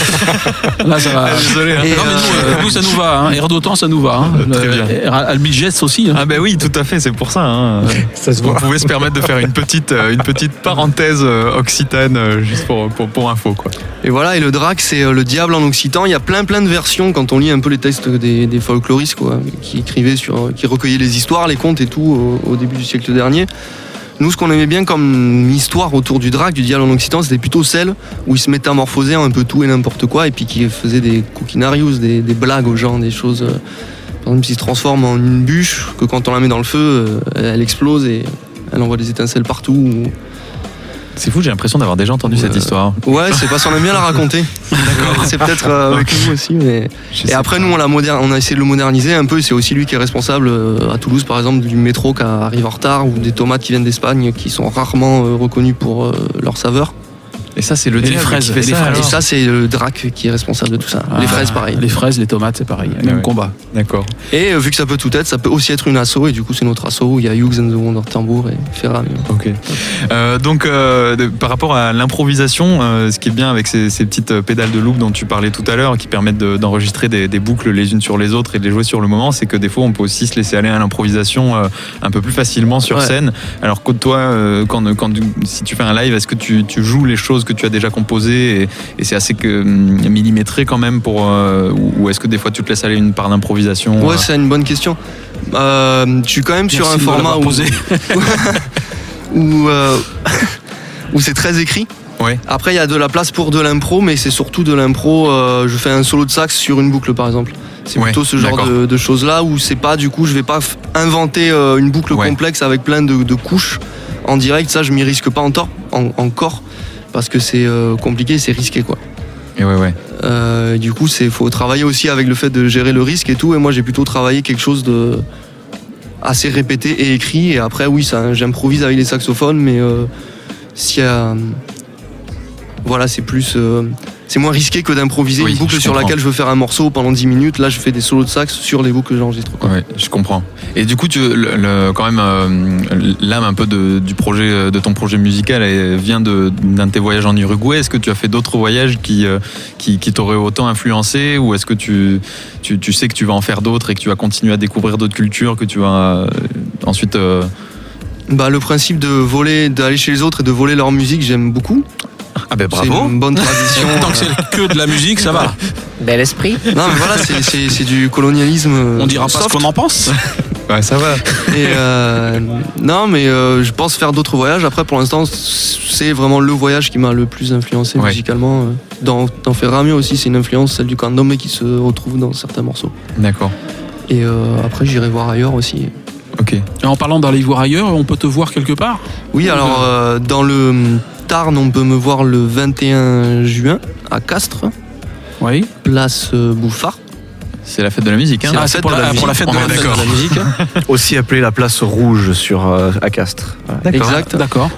Là, ça va. Désolé. Non, mais nous, ça nous va. Hein. Air d'OTAN, ça nous va. Hein. Très bien. Albigès aussi. Hein. Ah ben oui, tout à fait, c'est pour ça. Hein. Ça se Vous voit. pouvez se permettre de faire une petite parenthèse occitane, juste pour info, quoi. Et voilà, et le drac, c'est le diable en occitan. Il y a plein de versions quand on lit un peu les textes des folkloristes, quoi, qui écrivaient qui recueillaient les histoires, les contes et tout au début du siècle dernier. Nous, ce qu'on aimait bien comme histoire autour du drac, du diable en occitan, c'était plutôt celle où il se métamorphosait en un peu tout et n'importe quoi, et puis qui faisait des coquinarius, des blagues aux gens, des choses. Par exemple, il se transforme en une bûche, que quand on la met dans le feu, elle explose et elle envoie des étincelles partout. C'est fou, j'ai l'impression d'avoir déjà entendu cette histoire. Ouais, c'est parce qu'on aime bien la raconter. D'accord. C'est peut-être avec nous aussi. Mais... Et après, nous, on a essayé de le moderniser un peu. C'est aussi lui qui est responsable à Toulouse, par exemple, du métro qui arrive en retard ou des tomates qui viennent d'Espagne qui sont rarement reconnues pour leur saveur. Et ça, c'est le diable qui fait ça. Et ça, c'est le drac qui est responsable de tout ça. Les fraises, pareil. Les fraises, les tomates, c'est pareil. Même combat. D'accord. Et vu que ça peut tout être, ça peut aussi être une asso. Et du coup, c'est notre asso où il y a Hughes and the Wonder Tambour et Ferramio. Ok. Donc, par rapport à l'improvisation, ce qui est bien avec ces petites pédales de loop dont tu parlais tout à l'heure, qui permettent d'enregistrer des boucles les unes sur les autres et de les jouer sur le moment, c'est que des fois, on peut aussi se laisser aller à l'improvisation un peu plus facilement sur scène. Alors que toi, si tu fais un live, est-ce que tu joues les choses que tu as déjà composées et c'est assez millimétré quand même ou est-ce que des fois tu te laisses aller une part d'improvisation? Ouais, c'est une bonne question. Je suis quand même sur un format où c'est très écrit. Ouais. Après, il y a de la place pour de l'impro, mais c'est surtout de l'impro. Je fais un solo de sax sur une boucle, par exemple. C'est plutôt ce genre de choses-là où c'est pas, du coup, je vais pas inventer une boucle complexe avec plein de couches en direct. Ça, je m'y risque pas encore parce que c'est compliqué, c'est risqué, quoi. Et du coup, faut travailler aussi avec le fait de gérer le risque et tout. Et moi, j'ai plutôt travaillé quelque chose de assez répété et écrit. Et après, oui, j'improvise avec les saxophones, mais s'il y a, voilà, c'est plus, c'est moins risqué que d'improviser une boucle sur laquelle je veux faire un morceau pendant 10 minutes. Là, je fais des solos de sax sur les boucles que j'enregistre. Oui, je comprends. Et du coup, quand même, l'âme un peu de ton projet musical vient d'un de tes voyages en Uruguay. Est-ce que tu as fait d'autres voyages qui t'auraient autant influencé, ou est-ce que tu sais que tu vas en faire d'autres et que tu vas continuer à découvrir d'autres cultures, que tu vas ensuite... Le principe d'aller chez les autres et de voler leur musique, j'aime beaucoup. Ah ben bravo. C'est une bonne tradition. Tant que c'est que de la musique, ça va. Bel esprit. Non, mais voilà, c'est du colonialisme. On dira pas ce qu'on en pense. Ouais, ça va. Et non, mais je pense faire d'autres voyages. Après, pour l'instant, c'est vraiment le voyage qui m'a le plus influencé musicalement. Dans Ferramio aussi, c'est une influence, celle du candomblé qui se retrouve dans certains morceaux. D'accord. Et après, j'irai voir ailleurs aussi. Ok. Et en parlant d'aller voir ailleurs, on peut te voir quelque part? Oui, alors dans le Tarn, on peut me voir le 21 juin à Castres. Oui. Place Bouffard. C'est la fête de la musique, hein? C'est pour la fête de la musique. Aussi appelée la place rouge à Castres. D'accord. Exact. D'accord.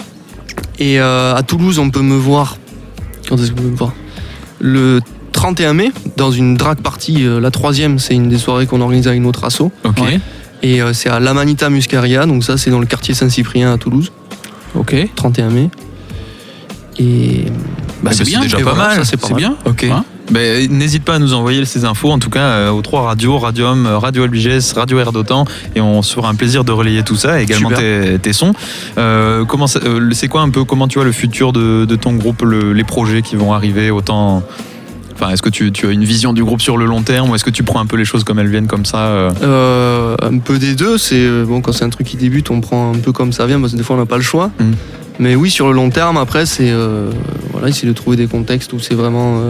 Et à Toulouse, on peut me voir. Quand est-ce qu'on peut me voir? Le 31 mai, dans une drag party, la 3e, c'est une des soirées qu'on organise avec notre asso. Ok. Ouais. Et c'est à La Manita Muscaria, donc ça c'est dans le quartier Saint-Cyprien à Toulouse. Ok. 31 mai. Et c'est bien, déjà pas mal. Ça, c'est pas mal. Bien. Ok. Hein, n'hésite pas à nous envoyer ces infos, en tout cas aux 3 radios, Radium, Radio Albigès, Radio Air d'Otan, et on se fera un plaisir de relayer tout ça, et également tes sons. C'est quoi un peu, comment tu vois le futur de ton groupe, les projets qui vont arriver, autant... Enfin, est-ce que tu as une vision du groupe sur le long terme, ou est-ce que tu prends un peu les choses comme elles viennent comme ça Un peu des deux. Quand c'est un truc qui débute, on prend un peu comme ça vient, parce que des fois on n'a pas le choix. Mais oui, sur le long terme, après, c'est essayer de trouver des contextes où c'est vraiment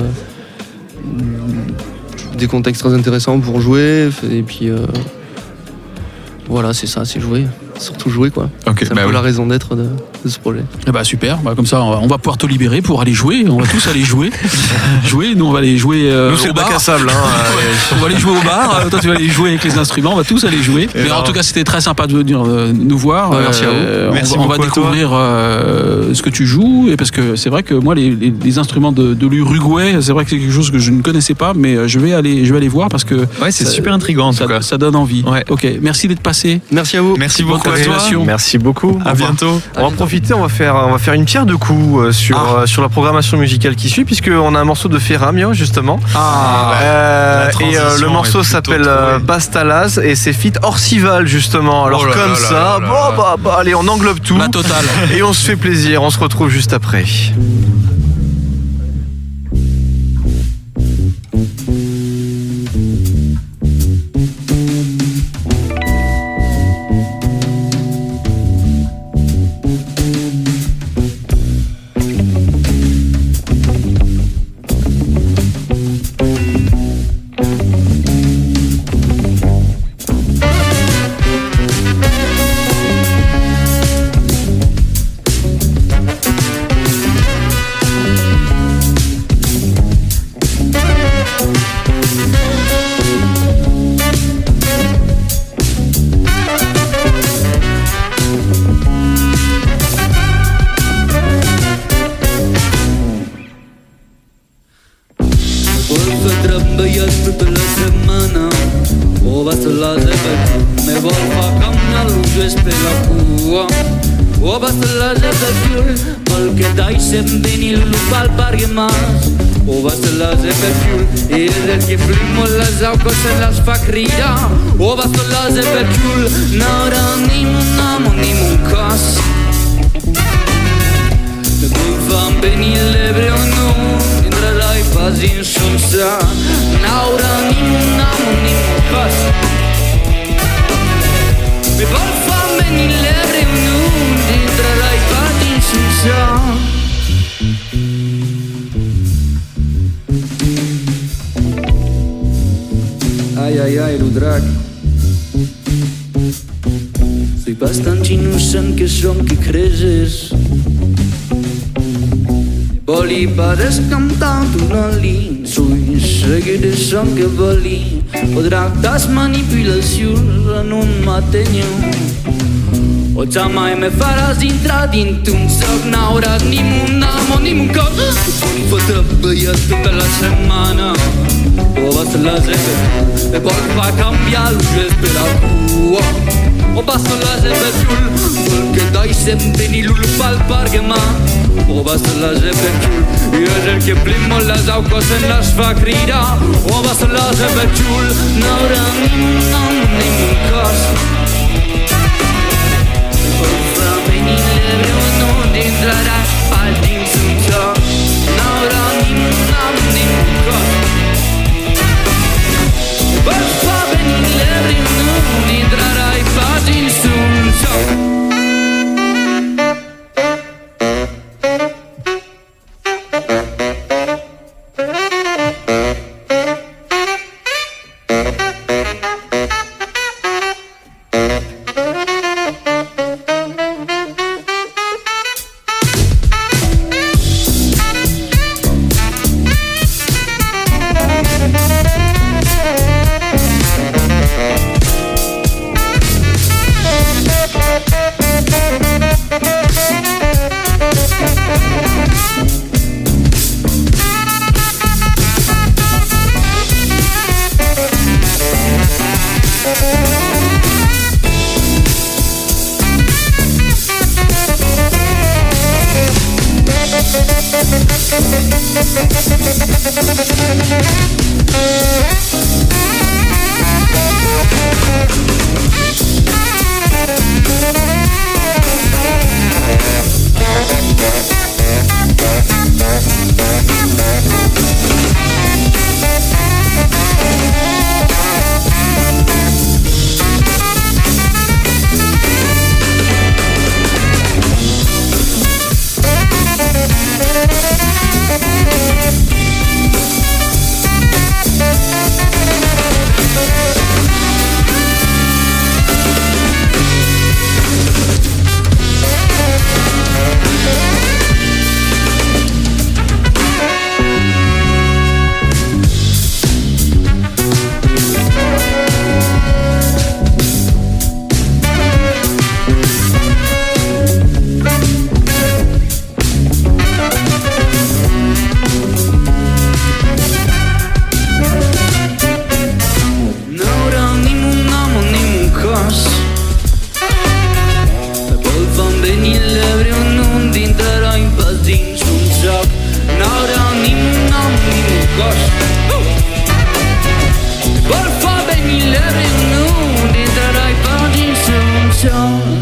des contextes très intéressants pour jouer. Et puis voilà, c'est ça, c'est jouer. Surtout jouer, quoi. Okay, c'est un peu la raison d'être de ce projet. Eh bah super, comme ça on va pouvoir te libérer pour aller jouer, on va tous aller jouer. Nous on va aller jouer nous c'est au le bac bar. à sable. On va aller jouer au bar, toi tu vas aller jouer avec les instruments, on va tous aller jouer. Mais en tout cas c'était très sympa de venir nous voir. Merci à vous. Merci on va beaucoup à toi. découvrir ce que tu joues, et parce que c'est vrai que moi les instruments de l'Uruguay, c'est vrai que c'est quelque chose que je ne connaissais pas, mais je vais aller voir parce que Ouais, c'est super intriguant en tout cas. ça donne envie. Ouais. Ok, merci d'être passé. Merci à vous. Merci Bonne beaucoup à toi. continuation. Merci beaucoup. À bientôt. On va en profiter, on va faire une pierre de coups sur la programmation musicale qui suit, puisqu'on a un morceau de Ferramio justement. La Et transition le morceau est plutôt s'appelle trouvée. Bastalaz et c'est feat Orcival justement. Alors Oh là comme là ça, là là bon allez, on englobe tout La totale. et on se fait plaisir. On se retrouve juste après. O bastolaze pe chiul, n-aura nimun cas. Vam venile vreau nu, dintre lai pazin sunsa. N-aura nimun cas. Me vol vam venile vreau nu, dintre lai pazin sunsa. Ai, Rudrac. Soy bastante inocente que son que creses. Boli pares cantando una lin. Soy seguire son que boli. Podrà das manipulațiuni non matenio. O ța mai me faràs intra dintr-un soc. N-aurà nimun cop. Boli fătă băiat pe la semana. O basta la zebe, e poi fa cambiare l'uge per la cua. O basta la zebe piul, perché dai sempre ni lul pal pargema. O basta la zebe piul, io cerchi prima la zau cosa la fa crida. O basta la zebe piul, n'aura nimun cas. O fra venire uno dintrarà al din sunța. N'aura nimun cas. Bă, fa venile rimnu, dintrarai pagini sul ciao. gosh. Vol fa ben il leve nu dintre dai pagini sun.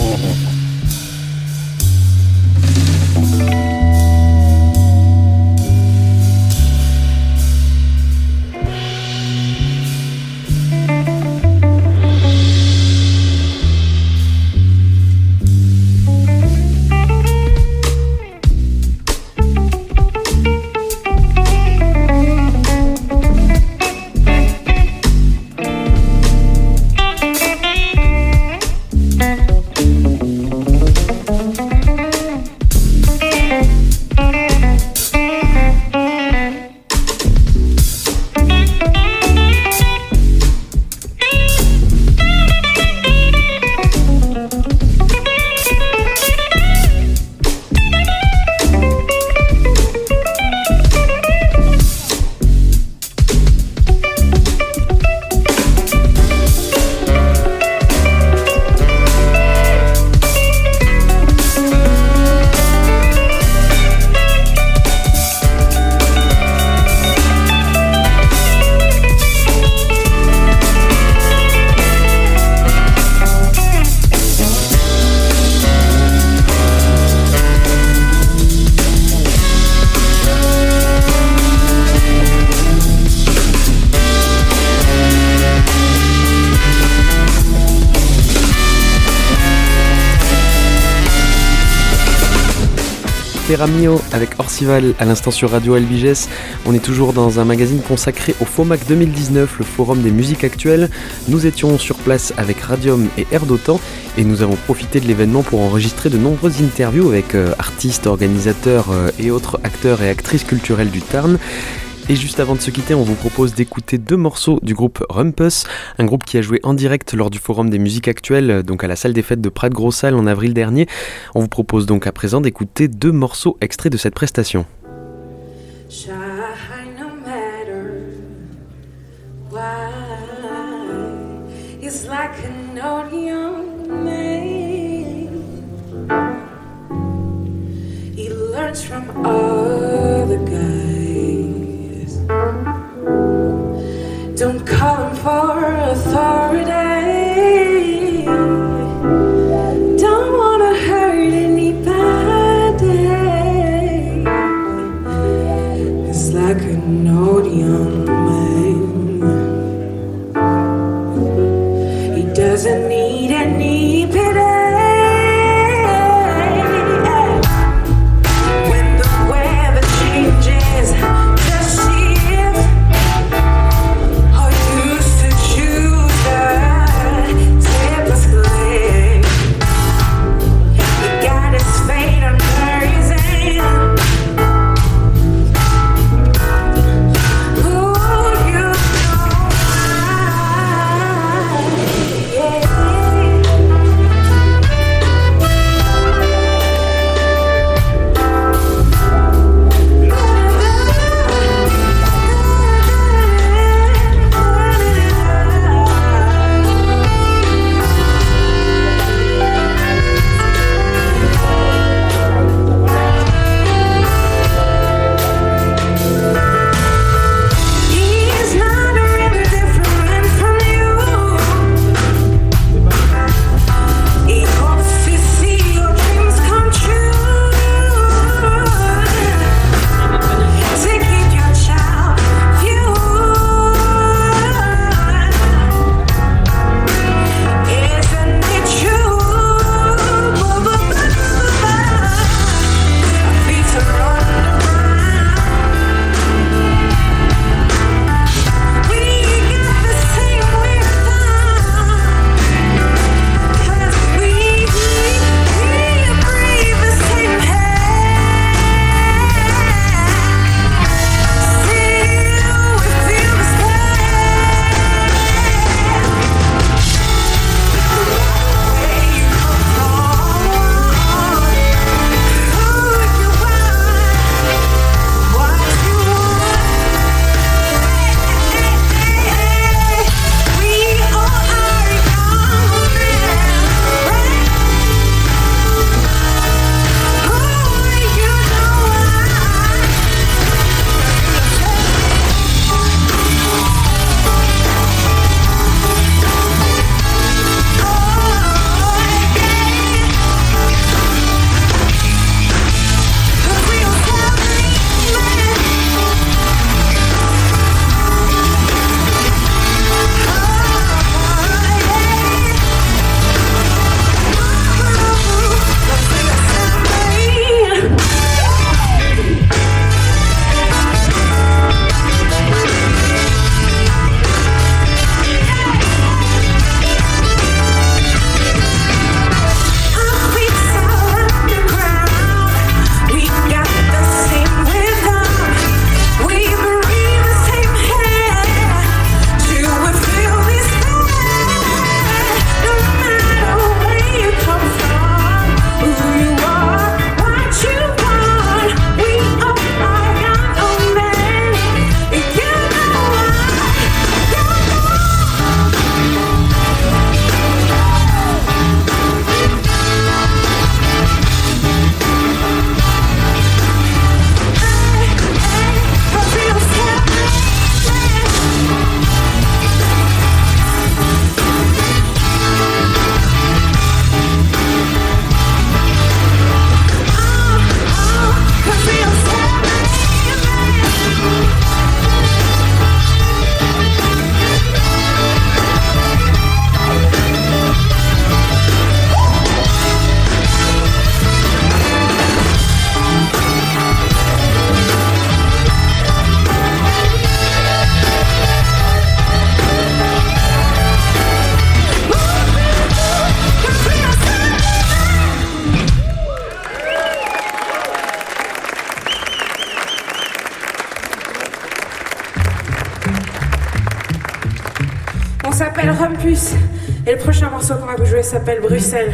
Terra Mio avec Orcival à l'instant sur Radio Albiges. On est toujours dans un magazine consacré au FOMAC 2019, le forum des musiques actuelles. Nous étions sur place avec Radium et Air d'Otan et nous avons profité de l'événement pour enregistrer de nombreuses interviews avec artistes, organisateurs et autres acteurs et actrices culturelles du Tarn. Et juste avant de se quitter, on vous propose d'écouter 2 morceaux du groupe Rumpus, un groupe qui a joué en direct lors du Forum des musiques actuelles, donc à la salle des fêtes de Prat-Gros-Salle en avril dernier. On vous propose donc à présent d'écouter 2 morceaux extraits de cette prestation. Don't call him for authority. Don't wanna hurt anybody. It's like an old young man. He doesn't need any pity. When the weather changes, s'appelle Rumpus et le prochain morceau qu'on va vous jouer s'appelle Bruxelles.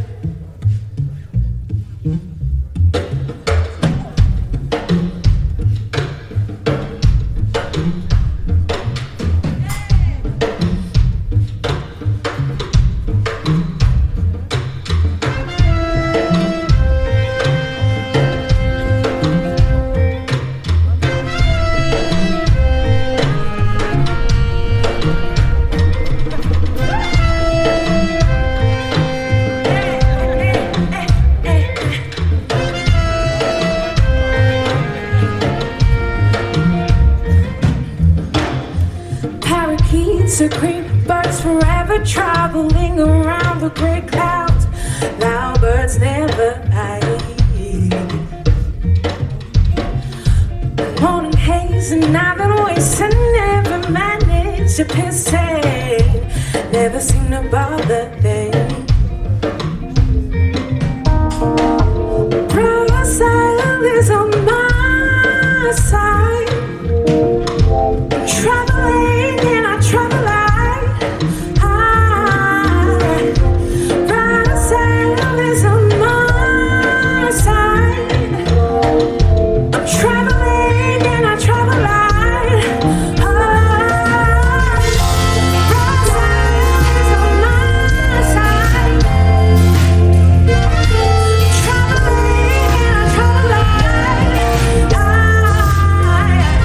Parakeets are green birds forever traveling around the great clouds. Now birds never hide. Morning haze and night waste and never manage to piss sane. Never seem to bother them. Bright side is on my side. I'm traveling and I travel light. Bright side is on my side. I'm traveling and I travel light. Bright side is on my side. Traveling and I travel light.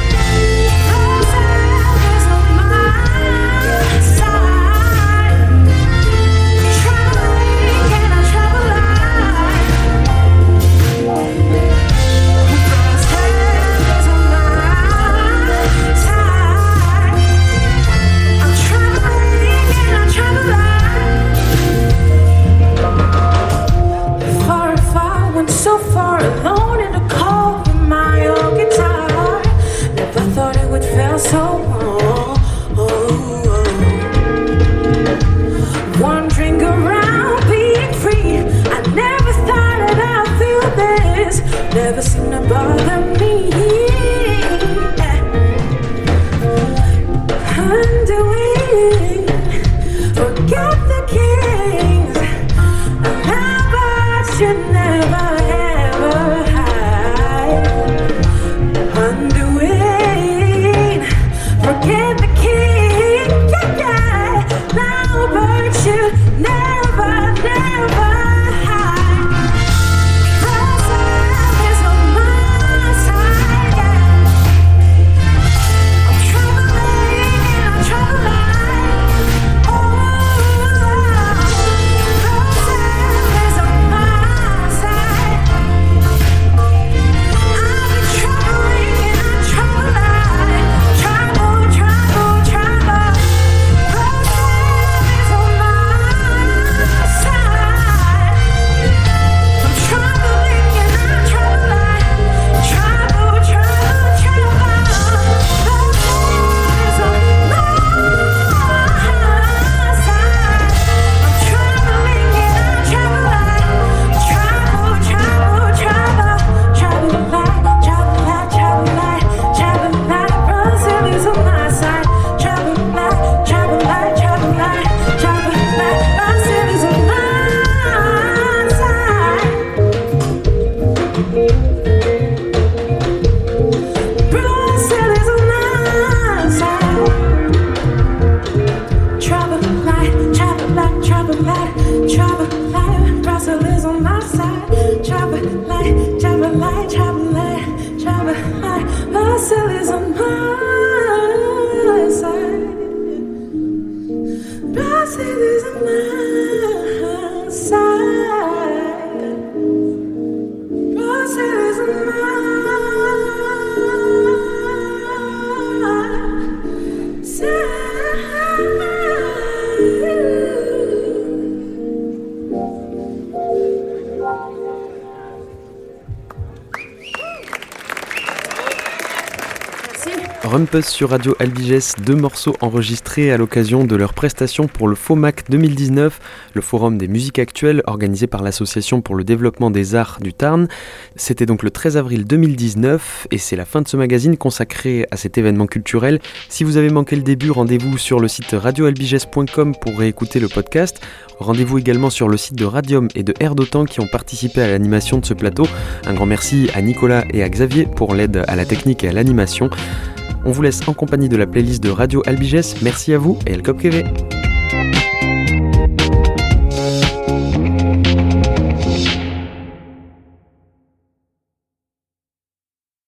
Rumpus sur Radio Albiges, 2 morceaux enregistrés à l'occasion de leur prestation pour le FOMAC 2019, le Forum des musiques actuelles organisé par l'Association pour le développement des arts du Tarn. C'était donc le 13 avril 2019 et c'est la fin de ce magazine consacré à cet événement culturel. Si vous avez manqué le début, rendez-vous sur le site radioalbiges.com pour réécouter le podcast. Rendez-vous également sur le site de Radium et de Air d'Otan qui ont participé à l'animation de ce plateau. Un grand merci à Nicolas et à Xavier pour l'aide à la technique et à l'animation. On vous laisse en compagnie de la playlist de Radio Albiges. Merci à vous et El Cop Keve.